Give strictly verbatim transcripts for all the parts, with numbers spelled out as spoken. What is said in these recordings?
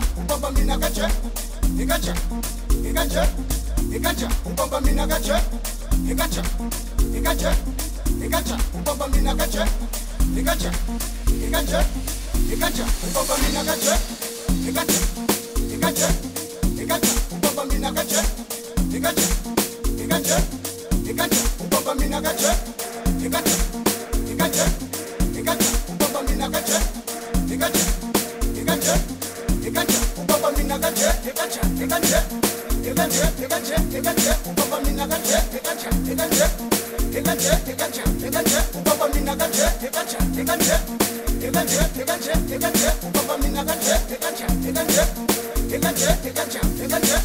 ubaba mina kache, ikacha, ikacha, ikacha, ubaba mina kache, ikacha, ikacha, ikacha, ubaba mina kache, ikacha, ikacha, ikacha, ubaba mina kache, ikacha, ikacha, ikacha, ubaba mina kache, ikacha, ikacha, ikacha, ubaba mina kache, ikacha, ikacha, ikacha, ubaba mina kache, ikacha, ikacha, ikacha, ubaba mina kache, ikacha, ikacha, ikacha, ikacha, ikacha, ubaba mina kache, ikacha, ikacha, ikacha, ikacha, ikacha, ubaba mina kache, ikacha, ikacha, ikacha, ikacha, ikacha, ubaba mina kache, ikacha, ikacha, ikacha, ikacha, ikacha.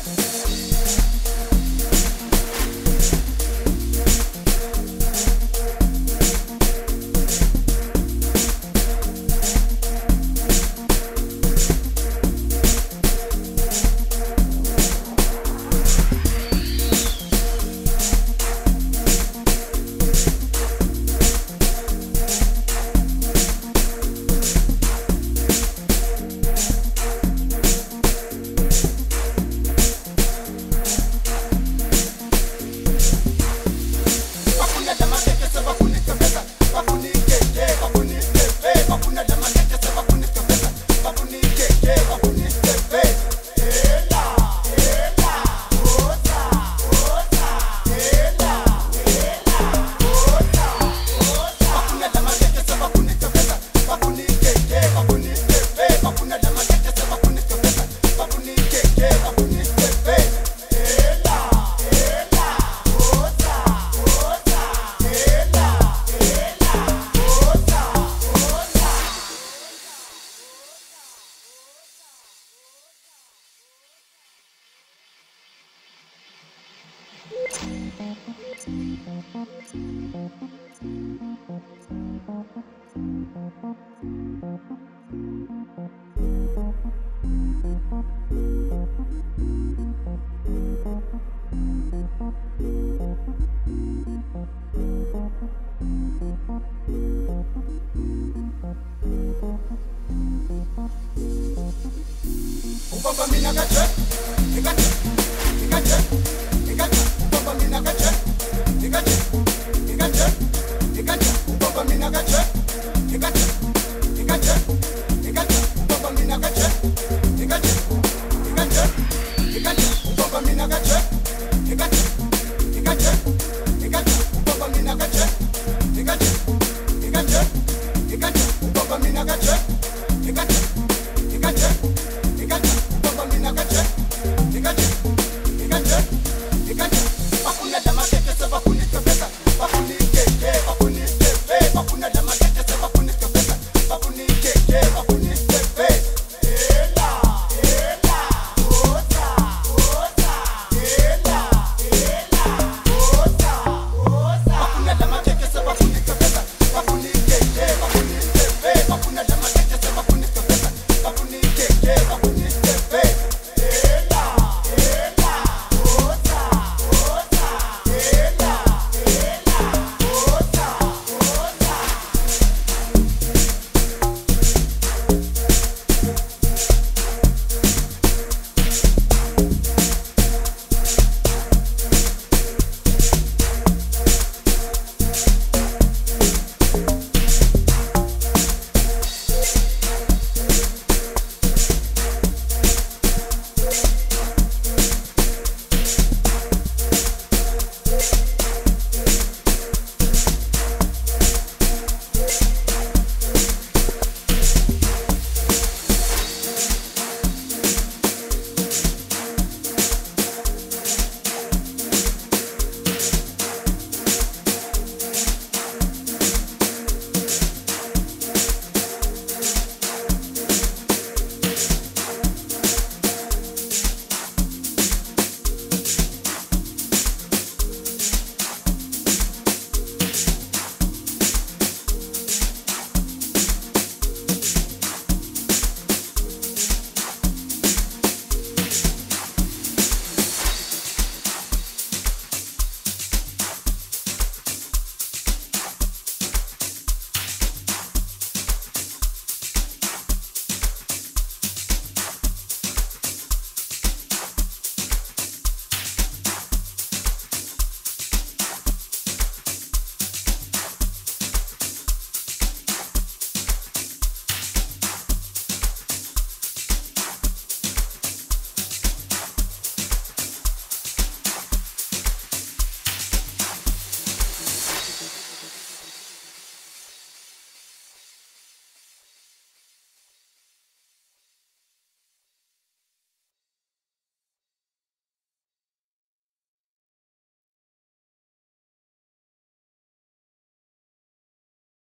Ubaba mina kache, ikache, ikache, ikache, ubaba mina kache, ikache.